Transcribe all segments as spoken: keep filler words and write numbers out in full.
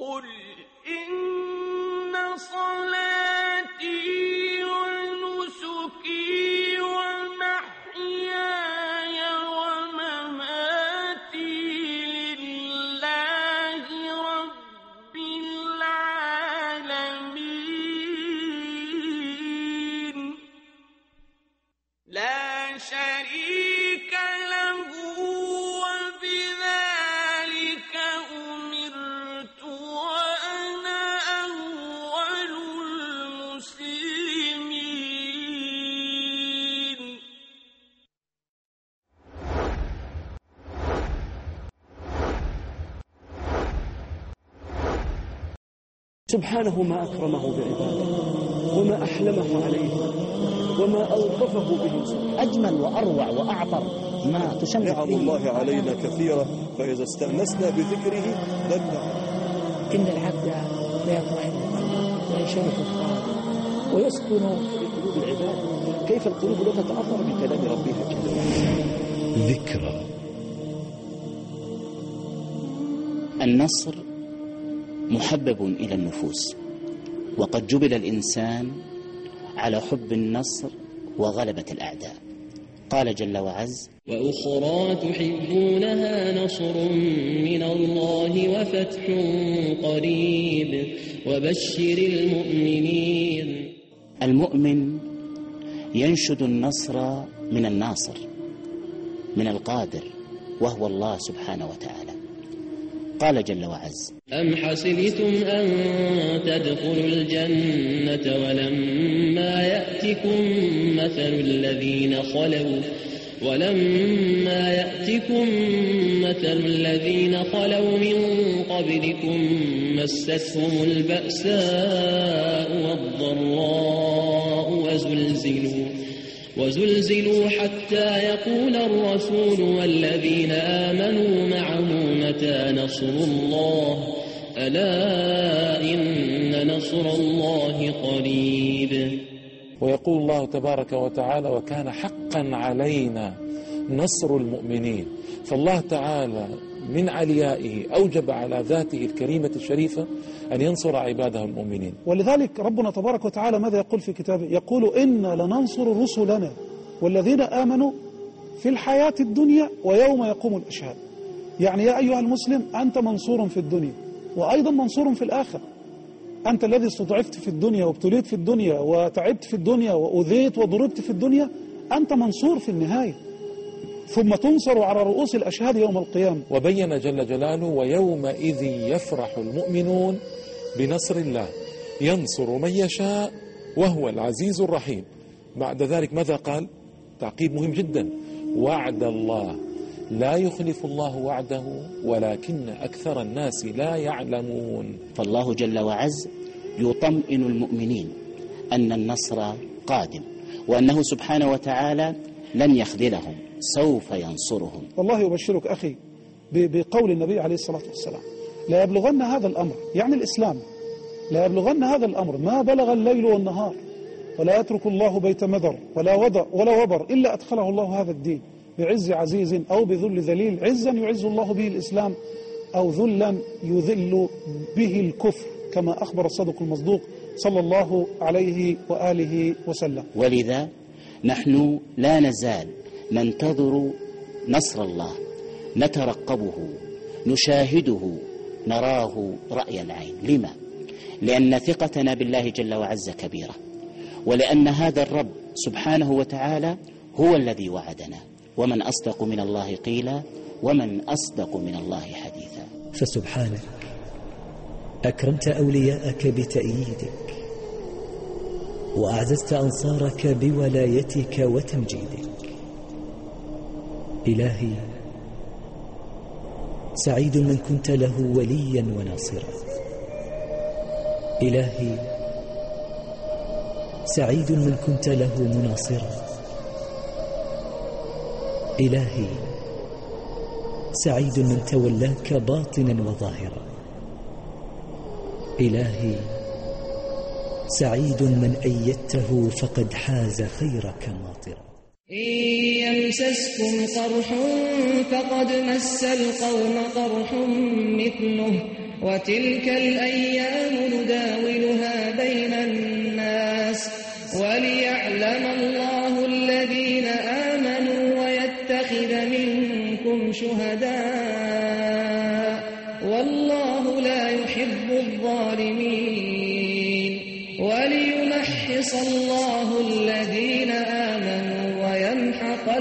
قل إن صلاتي ونسكي ومحياي ومماتي لله رب العالمين لا شريك له وبذلك أمرت وأنا أول المسلمين. سبحانه ما أكرمه بعباده وما أحلمه عليه وما أوقفه به. أجمل وأروع وأعطر ما تشمل نعم الله علينا كثيرة، فإذا استأنسنا بذكره دلنا. إن العبد لا يطمئن وينشرح الخاطر ويسكن في قلوب العباد. كيف القلوب لا تتأثر بكلام ربها جل وعلا. ذكرى. النصر محبب إلى النفوس، وقد جبل الإنسان على حب النصر وغلبة الأعداء. قال جل وعز: وأخرى تحبونها نصر من الله وفتح قريب وبشر المؤمنين. المؤمن ينشد النصر من الناصر، من القادر، وهو الله سبحانه وتعالى. قال جل وعز: أم حسبتم أن تدخلوا الجنة ولما يأتكم مثل الذين خلوا ولما يأتكم مثل الذين خلوا من قبلكم مستهم البأساء والضراء وزلزلوا وزلزلوا حتى يقول الرسول والذين آمنوا معه متى نصر الله ألا إن نصر الله قريب. ويقول الله تبارك وتعالى: وكان حقا علينا نصر المؤمنين. فالله تعالى من عليائه أوجب على ذاته الكريمة الشريفة أن ينصر عباده المؤمنين. ولذلك ربنا تبارك وتعالى ماذا يقول في كتابه؟ يقول: إنا لننصر رسلنا والذين آمنوا في الحياة الدنيا ويوم يقوم الأشهاد. يعني يا أيها المسلم أنت منصور في الدنيا وأيضا منصور في الآخرة. أنت الذي استضعفت في الدنيا وابتليت في الدنيا وتعبت في الدنيا وأذيت وضربت في الدنيا، أنت منصور في النهاية، ثم تنصر على رؤوس الأشهاد يوم القيامة. وبين جل جلاله: ويومئذ يفرح المؤمنون بنصر الله ينصر من يشاء وهو العزيز الرحيم. بعد ذلك ماذا قال؟ تعقيب مهم جدا: وعد الله لا يخلف الله وعده ولكن أكثر الناس لا يعلمون. فالله جل وعز يطمئن المؤمنين أن النصر قادم، وأنه سبحانه وتعالى لن يخذلهم، سوف ينصرهم. والله يبشرك أخي بقول النبي عليه الصلاة والسلام: لا يبلغن هذا الأمر، يعني الإسلام، لا يبلغن هذا الأمر ما بلغ الليل والنهار، ولا يترك الله بيت مدر ولا وضع ولا وبر إلا أدخله الله هذا الدين بعز عزيز أو بذل ذليل. عزا يعز الله به الإسلام، أو ذلا يذل به الكفر، كما أخبر الصادق المصدوق صلى الله عليه وآله وسلم. ولذا نحن لا نزال ننتظر نصر الله، نترقبه، نشاهده، نراه رأي العين. لما؟ لأن ثقتنا بالله جل وعز كبيرة، ولأن هذا الرب سبحانه وتعالى هو الذي وعدنا. ومن أصدق من الله قيلا ومن أصدق من الله حديثا. فسبحانك أكرمت أولياءك بتأييدك، وأعززت أنصارك بولايتك وتمجيدك. إلهي سعيد من كنت له وليا وناصرا. إلهي سعيد من كنت له مناصرا. إلهي سعيد من تولاك باطنا وظاهرا. إلهي سعيد من أيدته فقد حاز خيرك ماطرا. إن يمسسكم قرح فقد مس القوم قرح مثله وتلك الأيام نداولها بين الناس وليعلم الله الذين آمنوا ويتخذ منكم شهداء والله لا يحب الظالمين وليمحص الله الذين آمنوا ويمحق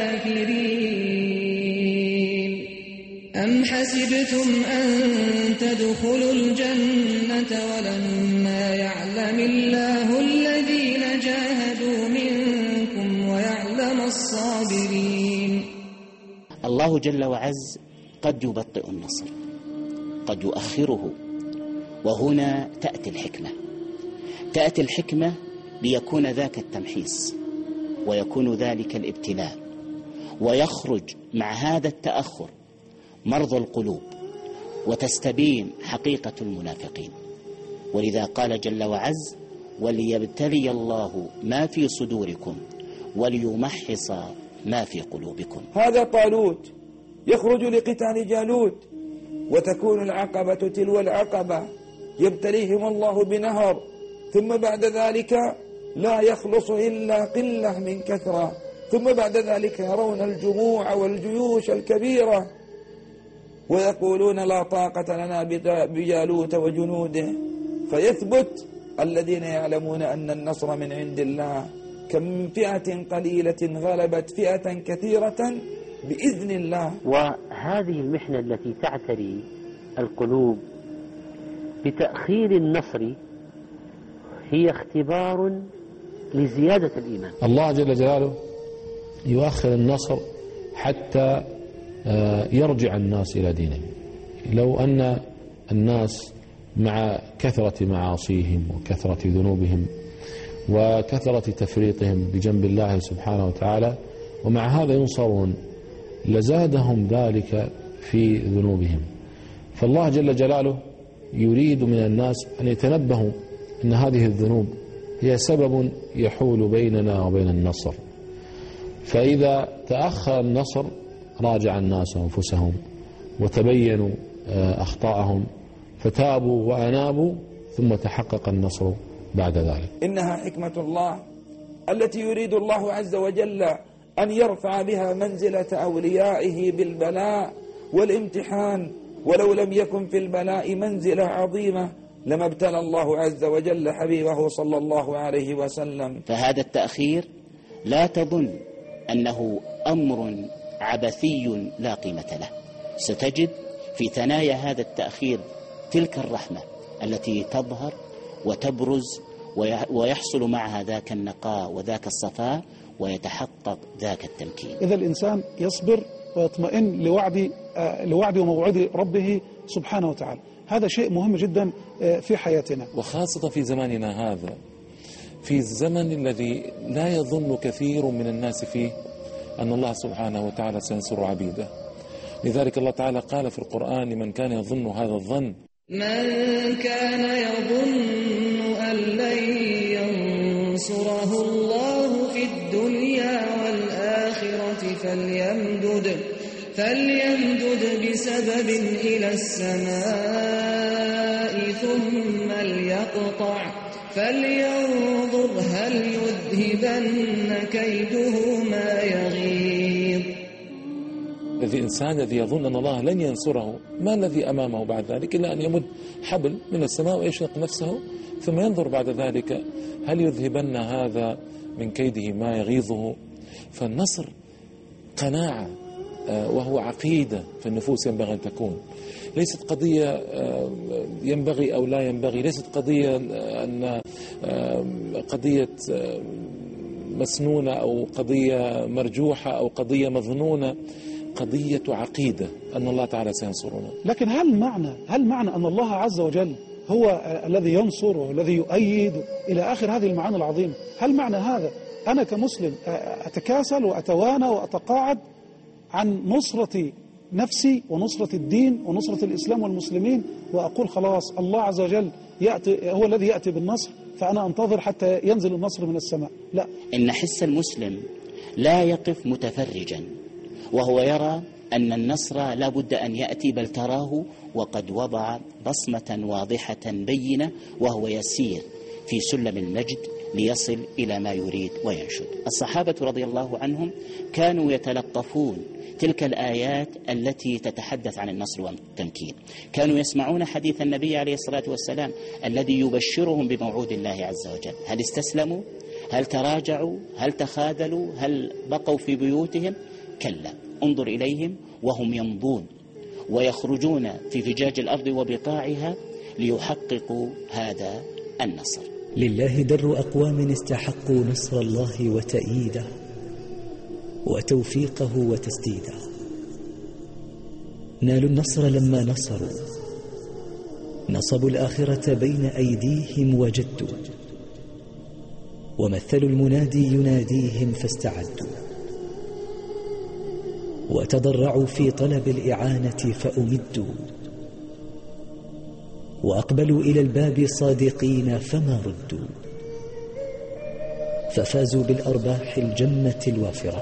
الكافرين. أم حسبتم أن تدخلوا الجنة ولما يعلم الله الذين جاهدوا منكم ويعلم الصابرين. الله جل وعز قد يبطئ النصر، قد يؤخره، وهنا تأتي الحكمة. تأتي الحكمة ليكون ذاك التمحيص ويكون ذلك الابتلاء، ويخرج مع هذا التأخر مرضى القلوب وتستبين حقيقة المنافقين. ولذا قال جل وعز: وليبتلي الله ما في صدوركم وليمحص ما في قلوبكم. هذا طالوت يخرج لقتال جالوت، وتكون العقبة تلو العقبة، يبتليهم الله بنهر، ثم بعد ذلك لا يخلص إلا قلة من كثرة، ثم بعد ذلك يرون الجموع والجيوش الكبيرة ويقولون لا طاقة لنا بجالوت وجنوده، فيثبت الذين يعلمون أن النصر من عند الله. كم من فئة قليلة غلبت فئة كثيرة بإذن الله. وهذه المحنة التي تعتري القلوب بتأخير النصر هي اختبار لزيادة الإيمان. الله جل جلاله يؤخر النصر حتى يرجع الناس إلى دينهم. لو أن الناس مع كثرة معاصيهم وكثرة ذنوبهم وكثرة تفريطهم بجنب الله سبحانه وتعالى ومع هذا ينصرون لزادهم ذلك في ذنوبهم. فالله جل جلاله يريد من الناس أن يتنبهوا أن هذه الذنوب هي سبب يحول بيننا وبين النصر. فإذا تأخر النصر راجع الناس أنفسهم وتبينوا أخطاءهم فتابوا وأنابوا ثم تحقق النصر بعد ذلك. إنها حكمة الله التي يريد الله عز وجل أن يرفع بها منزلة أوليائه بالبلاء والامتحان، ولو لم يكن في البلاء منزلة عظيمة لما ابتلى الله عز وجل حبيبه صلى الله عليه وسلم. فهذا التأخير لا تظن أنه أمر عبثي لا قيمة له. ستجد في ثنايا هذا التأخير تلك الرحمة التي تظهر وتبرز ويحصل معها ذاك النقاء وذاك الصفاء ويتحقق ذاك التمكين. إذا الإنسان يصبر ويطمئن لوعد لوعد وموعد ربه سبحانه وتعالى، هذا شيء مهم جدا في حياتنا، وخاصة في زماننا هذا، في الزمن الذي لا يظن كثير من الناس فيه أن الله سبحانه وتعالى سينصر عبيده. لذلك الله تعالى قال في القرآن: من كان يظن هذا الظن من كان يظن أن لن ينصره الله في الدنيا والآخرة فليمدد فليمدد بسبب إلى السماء ثم ليقطع فلينظر هل يذهبن كيده ما يغيظ. الذي إنسان الذي يظن أن الله لن ينصره، ما الذي أمامه بعد ذلك إلا أن يمد حبل من السماء ويشنق نفسه ثم ينظر بعد ذلك هل يذهبن هذا من كيده ما يغيظه. فالنصر قناعة وهو عقيدة في النفوس ينبغي أن تكون، ليست قضية ينبغي أو لا ينبغي، ليست قضية أن قضية مسنونة أو قضية مرجوحة أو قضية مظنونة، قضية عقيدة أن الله تعالى سينصرنا. لكن هل معنى هل معنى أن الله عز وجل هو الذي ينصر والذي يؤيد إلى آخر هذه المعاني العظيمة؟ هل معنى هذا أنا كمسلم أتكاسل وأتوانى وأتقاعد عن نصرة نفسي ونصرة الدين ونصرة الإسلام والمسلمين وأقول خلاص الله عز وجل يأتي هو الذي يأتي بالنصر فأنا أنتظر حتى ينزل النصر من السماء؟ لا، إن حس المسلم لا يقف متفرجا وهو يرى أن النصر لا بد أن يأتي، بل تراه وقد وضع بصمة واضحة بينة وهو يسير في سلم المجد ليصل إلى ما يريد وينشد. الصحابة رضي الله عنهم كانوا يتلقفون تلك الآيات التي تتحدث عن النصر والتمكين، كانوا يسمعون حديث النبي عليه الصلاة والسلام الذي يبشرهم بموعود الله عز وجل. هل استسلموا؟ هل تراجعوا؟ هل تخاذلوا؟ هل بقوا في بيوتهم؟ كلا، انظر إليهم وهم يمضون ويخرجون في فجاج الأرض وبقاعها ليحققوا هذا النصر. لله در أقوام استحقوا نصر الله وتأييده وتوفيقه وتسديده. نالوا النصر لما نصروا، نصبوا الآخرة بين أيديهم وجدوا، ومثلوا المنادي يناديهم فاستعدوا، وتضرعوا في طلب الإعانة فأمدوا، وأقبلوا إلى الباب صادقين فما ردوا، ففازوا بالأرباح الجنة الوافرة.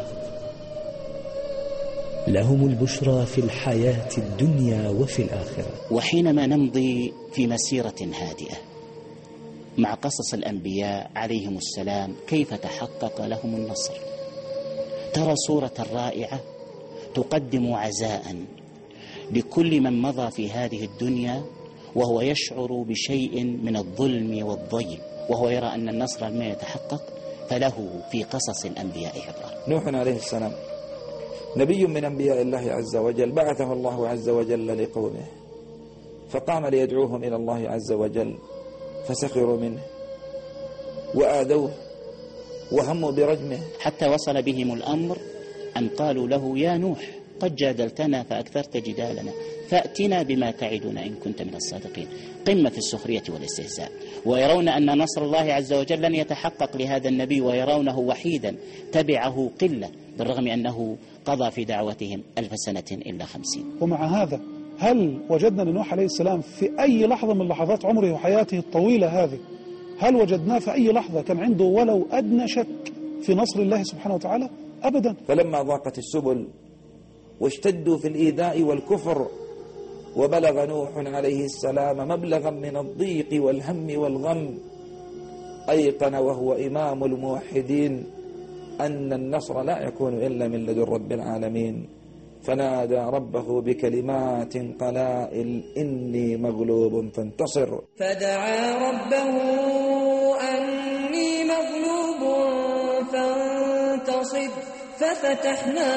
لهم البشرى في الحياة الدنيا وفي الآخرة. وحينما نمضي في مسيرة هادئة مع قصص الأنبياء عليهم السلام كيف تحقق لهم النصر، ترى صورة رائعة تقدم عزاء لكل من مضى في هذه الدنيا وهو يشعر بشيء من الظلم والضيم، وهو يرى أن النصر لما يتحقق فله في قصص الأنبياء عبرة. نوح عليه السلام نبي من أنبياء الله عز وجل، بعثه الله عز وجل لقومه فقام ليدعوهم إلى الله عز وجل، فسخروا منه وآذوه وهموا برجمه، حتى وصل بهم الأمر أن قالوا له يا نوح قد جادلتنا فأكثرت جدالنا فأتنا بما تعدنا إن كنت من الصادقين. قمة في السخرية والاستهزاء، ويرون أن نصر الله عز وجل لن يتحقق لهذا النبي، ويرونه وحيدا تبعه قلة، بالرغم أنه قضى في دعوتهم ألف سنة إلا خمسين. ومع هذا هل وجدنا نوح عليه السلام في أي لحظة من لحظات عمره وحياته الطويلة هذه، هل وجدناه في أي لحظة كان عنده ولو أدنى شك في نصر الله سبحانه وتعالى؟ أبدا. فلما ضاقت السبل واشتدوا في الإيذاء والكفر، وبلغ نوح عليه السلام مبلغا من الضيق والهم والغم، أيقن وهو إمام الموحدين أن النصر لا يكون إلا من لدن رب العالمين، فنادى ربه بكلمات قلائل إني مغلوب فانتصر. فدعا ربه أني مغلوب فانتصر، ففتحنا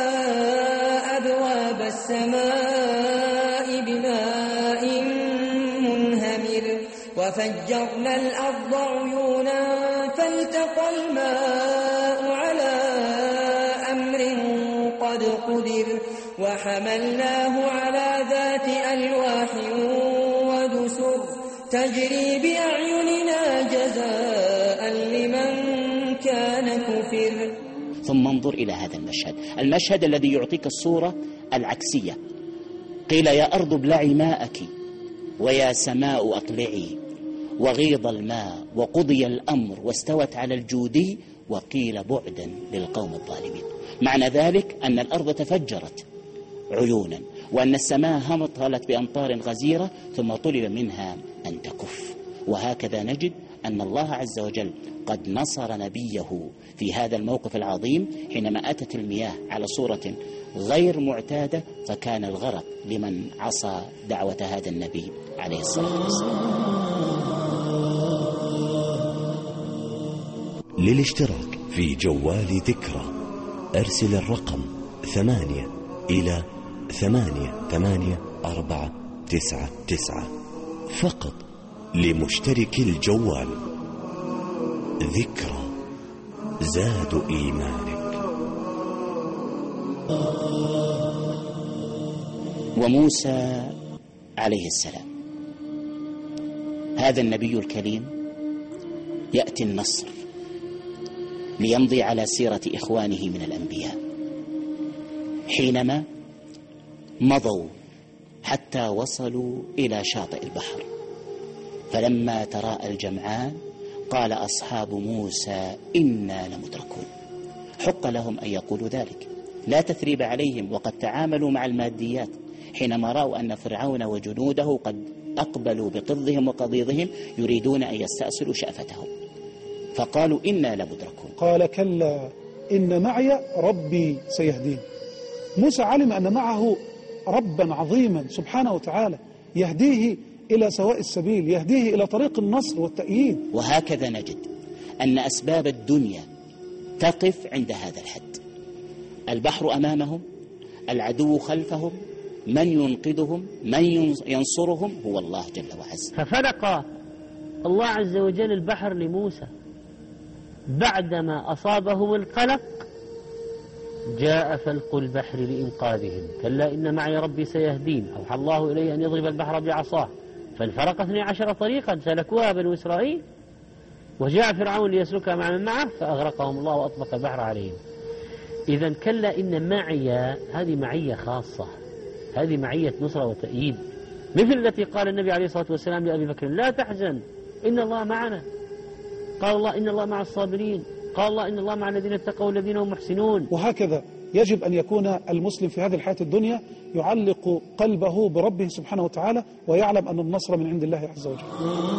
أبواب السماء بماء منهمر، وفجرنا الأرض عيونا فالتقى الماء على أمر قد قدر، وحملناه على ذات ألواح ودسر تجري بأعيننا جزاء لمن كان كفر. ثم انظر إلى هذا المشهد، المشهد الذي يعطيك الصورة العكسية. قيل يا أرض ابلعي ماءك ويا سماء أقلعي، وغيض الماء وقضي الأمر واستوت على الجودي، وقيل بعدا للقوم الظالمين. معنى ذلك أن الأرض تفجرت عيونا، وأن السماء همطلت بأمطار غزيرة، ثم طلب منها أن تكف. وهكذا نجد أن الله عز وجل قد نصر نبيه في هذا الموقف العظيم حينما أتت المياه على صورة غير معتادة، فكان الغرق لمن عصى دعوة هذا النبي عليه الصلاة والسلام. للاشتراك في جوال ذكرى أرسل الرقم ثمانية إلى ثمانية ثمانية أربعة تسعة تسعة فقط لمشترك الجوال. ذكرى زاد إيمانك. وموسى عليه السلام هذا النبي الكريم يأتي النصر ليمضي على سيرة إخوانه من الأنبياء، حينما مضوا حتى وصلوا إلى شاطئ البحر، فلما تراءى الجمعان قال أصحاب موسى إنا لمدركون. حق لهم أن يقولوا ذلك، لا تثريب عليهم، وقد تعاملوا مع الماديات، حينما رأوا أن فرعون وجنوده قد أقبلوا بقضهم وقضيضهم يريدون أن يستأصلوا شأفتهم، فقالوا إنا لمدركون. قال كلا إن معي ربي سيهدين. موسى علم أن معه ربا عظيما سبحانه وتعالى يهديه إلى سواء السبيل، يهديه إلى طريق النصر والتأييد. وهكذا نجد أن أسباب الدنيا تقف عند هذا الحد. البحر أمامهم، العدو خلفهم، من ينقذهم من ينصرهم هو الله جل وعز. ففلق الله عز وجل البحر لموسى بعدما أصابهم القلق، جاء فلق البحر لإنقاذهم. كلا إن معي ربي سيهدين. أوحى الله إليه أن يضرب البحر بعصاه فانفرق اثني عشر طريقا سلكوها بنو إسرائيل، وجاء فرعون ليسلكها مع من معه فأغرقهم الله وأطلق البحر عليهم. إذا كلا إن معي هذه معية خاصة، هذه معية نصرة وتأييد، مثل التي قال النبي عليه الصلاة والسلام لأبي بكر لا تحزن إن الله معنا. قال الله إن الله مع الصابرين، قال الله إن الله مع الذين اتقوا والذين هم محسنون. وهكذا يجب أن يكون المسلم في هذه الحياة الدنيا يعلق قلبه بربه سبحانه وتعالى، ويعلم أن النصر من عند الله عز وجل.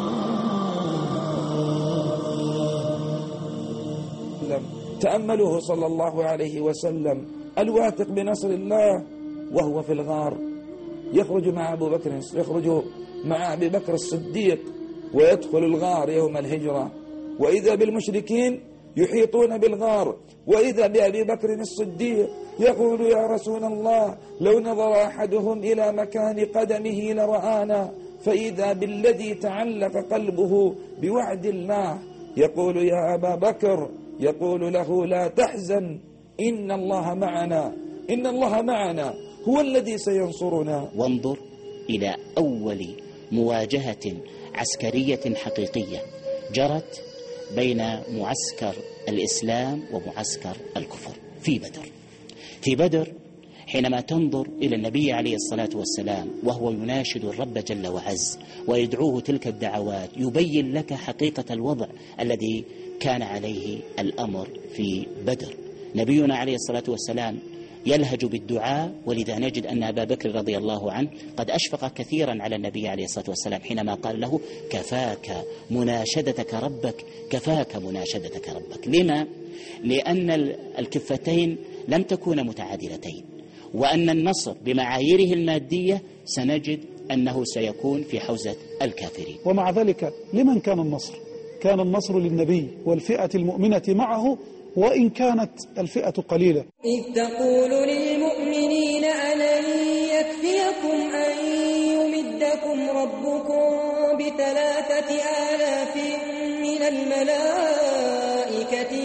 تأملوه صلى الله عليه وسلم الواثق بنصر الله وهو في الغار، يخرج مع أبو بكر يخرج مع أبي بكر الصديق ويدخل الغار يوم الهجرة، وإذا بالمشركين يحيطون بالغار، وإذا بأبي بكر الصديق يقول يا رسول الله لو نظر أحدهم إلى مكان قدمه لرآنا، فإذا بالذي تعلق قلبه بوعد الله يقول يا أبا بكر، يقول له لا تحزن إن الله معنا، إن الله معنا هو الذي سينصرنا. وانظر إلى أول مواجهة عسكرية حقيقية جرت بين معسكر الإسلام ومعسكر الكفر في بدر. في بدر حينما تنظر إلى النبي عليه الصلاة والسلام وهو يناشد الرب جل وعز ويدعوه تلك الدعوات، يبين لك حقيقة الوضع الذي كان عليه الأمر في بدر. نبينا عليه الصلاة والسلام يلهج بالدعاء، ولذا نجد أن أبا بكر رضي الله عنه قد أشفق كثيرا على النبي عليه الصلاة والسلام حينما قال له كفاك مناشدتك ربك، كفاك مناشدتك ربك. لما؟ لأن الكفتين لم تكون متعادلتين، وأن النصر بمعاييره المادية سنجد أنه سيكون في حوزة الكافرين. ومع ذلك لمن كان النصر؟ كان النصر للنبي والفئة المؤمنة معه، وإن كانت الفئة قليلة. إذ تقول للمؤمنين ألن يكفيكم أن يمدكم ربكم بثلاثة آلاف من الملائكة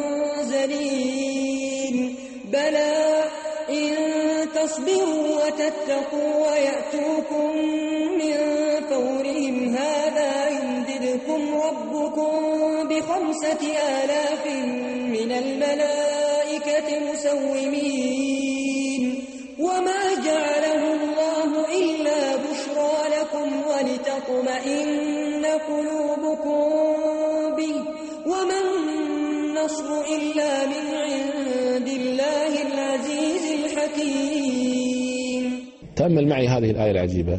منزلين بلى إن تصبروا وتتقوا ويأتوكم من فورهم هذا يمددكم ربكم بخمسة آلاف من الملائكة مسومين وما جعله الله إلا بشرى لكم ولتطمئن قلوبكم به وما النصر إلا من عند الله العزيز الحكيم. تأمل معي هذه الآية العجيبة.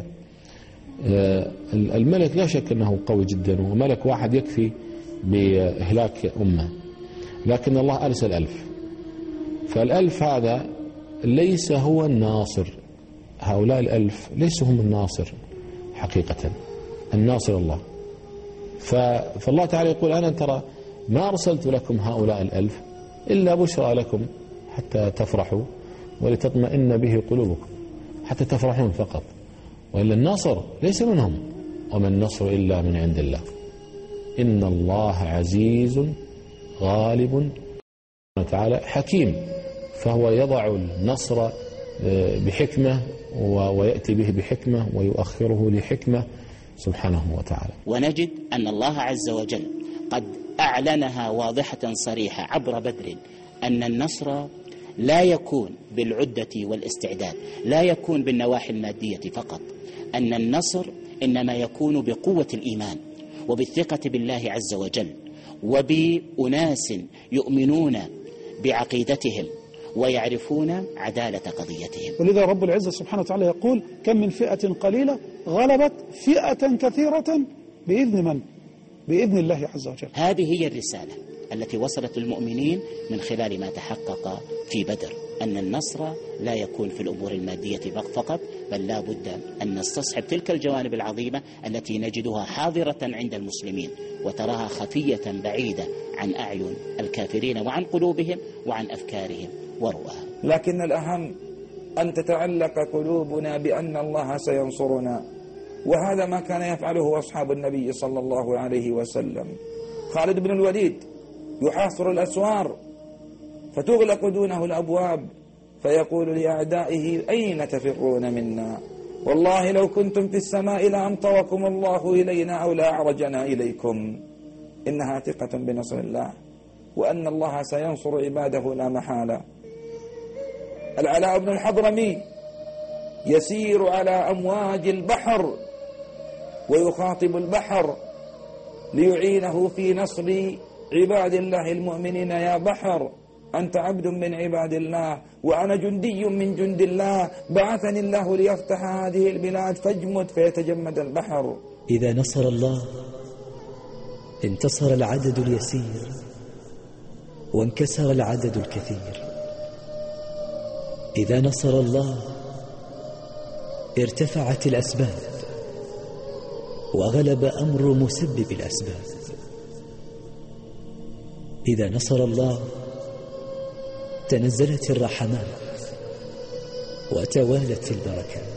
الملك لا شك أنه قوي جدا، وملك واحد يكفي بإهلاك أمة، لكن الله أرسل ألف، فالألف هذا ليس هو الناصر. هؤلاء الألف ليسوا هم الناصر حقيقة، الناصر الله. فالله تعالى يقول أنا ترى ما أرسلت لكم هؤلاء الألف إلا بشرى لكم حتى تفرحوا ولتطمئن به قلوبكم، حتى تفرحون فقط، وإلا النصر ليس منهم، وما النصر إلا من عند الله. إن الله عزيز غالب تعالى حكيم، فهو يضع النصر بحكمة ويأتي به بحكمة ويؤخره لحكمة سبحانه وتعالى. ونجد أن الله عز وجل قد أعلنها واضحة صريحة عبر بدر، أن النصر لا يكون بالعدة والاستعداد، لا يكون بالنواحي المادية فقط، أن النصر إنما يكون بقوة الإيمان وبالثقة بالله عز وجل، وبأناس يؤمنون بعقيدتهم ويعرفون عدالة قضيتهم. ولذا رب العزة سبحانه وتعالى يقول كم من فئة قليلة غلبت فئة كثيرة بإذن من؟ بإذن الله عز وجل. هذه هي الرسالة التي وصلت للمؤمنين من خلال ما تحقق في بدر، أن النصر لا يكون في الأمور المادية فقط، بل لا بد أن نستصحب تلك الجوانب العظيمة التي نجدها حاضرة عند المسلمين وتراها خفية بعيدة عن أعين الكافرين وعن قلوبهم وعن أفكارهم ورؤاهم. لكن الأهم أن تتعلق قلوبنا بأن الله سينصرنا، وهذا ما كان يفعله أصحاب النبي صلى الله عليه وسلم. خالد بن الوليد يحاصر الأسوار فتغلق دونه الأبواب فيقول لأعدائه أين تفرون منا؟ والله لو كنتم في السماء لأمطركم الله إلينا أو لأعرجنا إليكم. إنها ثقة بنصر الله وأن الله سينصر عباده لا محالة. العلاء بن الحضرمي يسير على أمواج البحر ويخاطب البحر ليعينه في نصر عباد الله المؤمنين. يا بحر أنت عبد من عباد الله وأنا جندي من جند الله، بعثني الله ليفتح هذه البلاد فاجمد فيتجمد البحر. إذا نصر الله انتصر العدد اليسير وانكسر العدد الكثير. إذا نصر الله ارتفعت الأسباب وغلب أمر مسبب الأسباب. إذا نصر الله تنزلت الرحمات وتوالت البركات.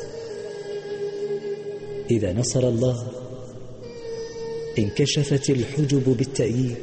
إذا نصر الله انكشفت الحجب بالتأييد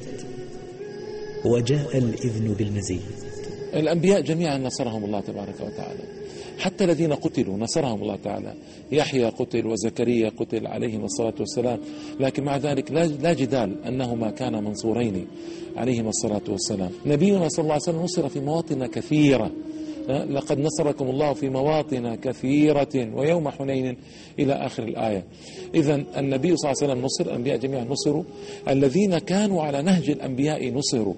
وجاء الإذن بالمزيد. الأنبياء جميعا نصرهم الله تبارك وتعالى، حتى الذين قتلوا نصرهم الله تعالى. يحيى قتل وزكريا قتل عليهم الصلاة والسلام، لكن مع ذلك لا جدال أنهما كانا منصورين عليهم الصلاة والسلام. نبينا صلى الله عليه وسلم نصر في مواطن كثيرة، لقد نصركم الله في مواطن كثيرة ويوم حنين إلى آخر الآية. إذن النبي صلى الله عليه وسلم نصر، الأنبياء جميعا نصروا، الذين كانوا على نهج الأنبياء نصروا.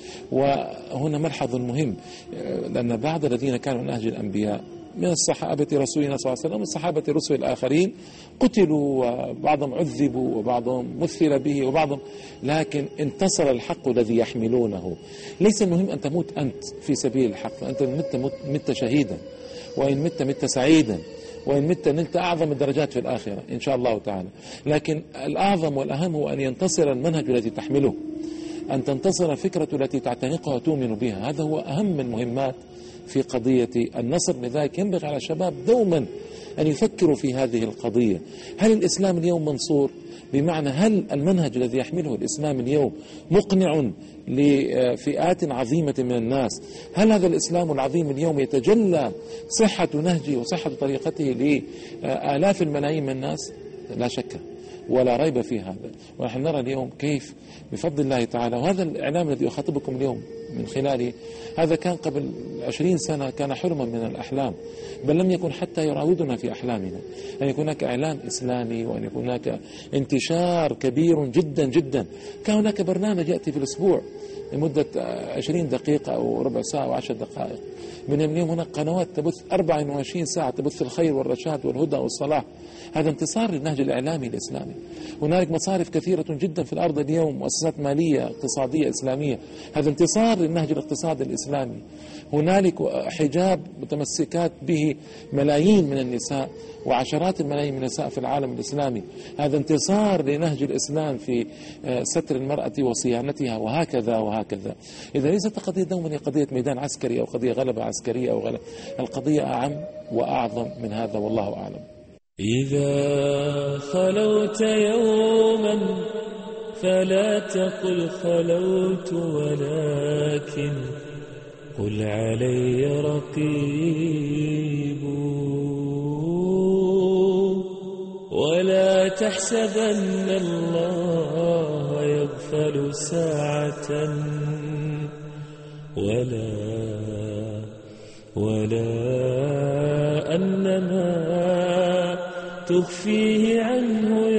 وهنا ملحظ مهم، لأن بعض الذين كانوا من نهج الأنبياء من الصحابة رسولنا صلى الله عليه وسلم ومن صحابة رسول الآخرين قتلوا وبعضهم عذبوا وبعضهم مثل به وبعضهم، لكن انتصر الحق الذي يحملونه. ليس المهم أن تموت أنت في سبيل الحق، فأنت مت, مت شهيدا، وإن مت مت سعيدا، وإن مت نلت أعظم الدرجات في الآخرة إن شاء الله تعالى. لكن الأعظم والأهم هو أن ينتصر المنهج الذي تحمله، أن تنتصر الفكرة التي تعتنقها وتؤمن بها. هذا هو أهم المهمات في قضية النصر. لذلك ينبغي على الشباب دوما أن يفكروا في هذه القضية. هل الإسلام اليوم منصور؟ بمعنى هل المنهج الذي يحمله الإسلام اليوم مقنع لفئات عظيمة من الناس؟ هل هذا الإسلام العظيم اليوم يتجلى صحة نهجه وصحة طريقته لآلاف الملايين من الناس؟ لا شك ولا ريب في هذا. ونحن نرى اليوم كيف بفضل الله تعالى، وهذا الإعلام الذي أخاطبكم اليوم من خلاله هذا كان قبل عشرين سنة كان حلما من الأحلام، بل لم يكن حتى يراودنا في أحلامنا أن يكون هناك إعلام إسلامي وأن يكون هناك انتشار كبير جدا جدا. كان هناك برنامج يأتي في الأسبوع لمدة عشرين دقيقة أو ربع ساعة أو عشر دقائق. من اليوم هناك قنوات تبث أربعة وعشرين ساعة تبث الخير والرشاد والهدى والصلاح. هذا انتصار للنهج الإعلامي الإسلامي. هنالك مصارف كثيرة جدا في الأرض اليوم، مؤسسات مالية اقتصادية إسلامية، هذا انتصار للنهج الاقتصادي الإسلامي. هنالك حجاب متمسكات به ملايين من النساء وعشرات الملايين من النساء في العالم الإسلامي، هذا انتصار لنهج الإسلام في ستر المرأة وصيانتها، وهكذا وهكذا. إذا ليست قضية دوما هي قضية ميدان عسكري أو قضية غلبة عسكرية أو غلبة، القضية أعم وأعظم من هذا والله أعلم. إذا خلوت يوما فلا تقل خلوت، ولكن قل علي رقيب. ولا تحسبن الله يغفل ساعة، ولا ولا أنما تخفيه عنه